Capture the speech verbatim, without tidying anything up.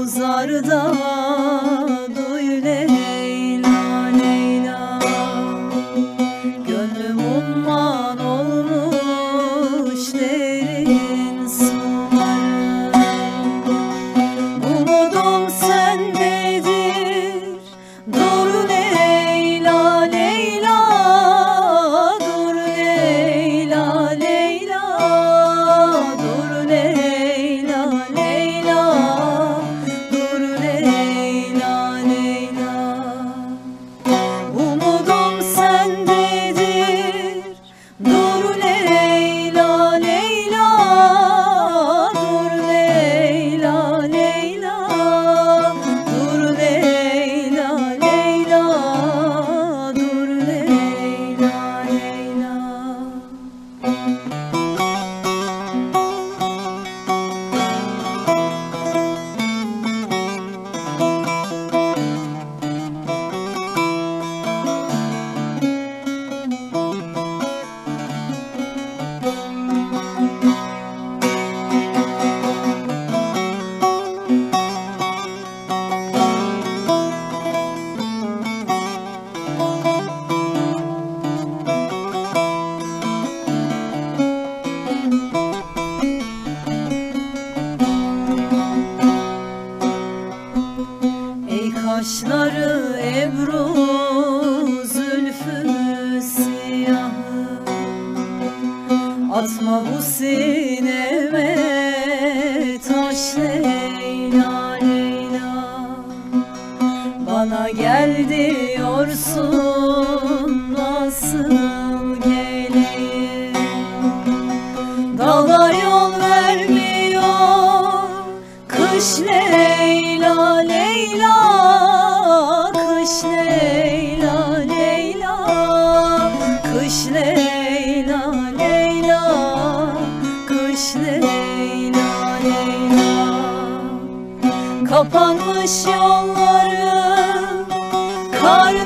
uzarda duy Leyla Leyla. Gönlüm umman olmuş derin sulara. Umudum sendedir, dur Leyla Leyla. Dur Leyla Leyla. Dur Leyla Leyla. Dur Leyla Leyla. Umudum sendedir, dur Leyla Leyla. Dur Leyla Leyla. Dur Leyla Leyla. Dur Leyla Leyla. Ey kaşları ebru, zülfü siyahı, atma bu sineme taş Leyla Leyla. Bana gel diyorsun, nasıl geleyim? Dağlar yol vermiyor, kış Leyla Leyla. Kış Leyla Leyla. Kış Leyla Leyla. Kış Leyla Leyla. Kapanmış yollarım, kar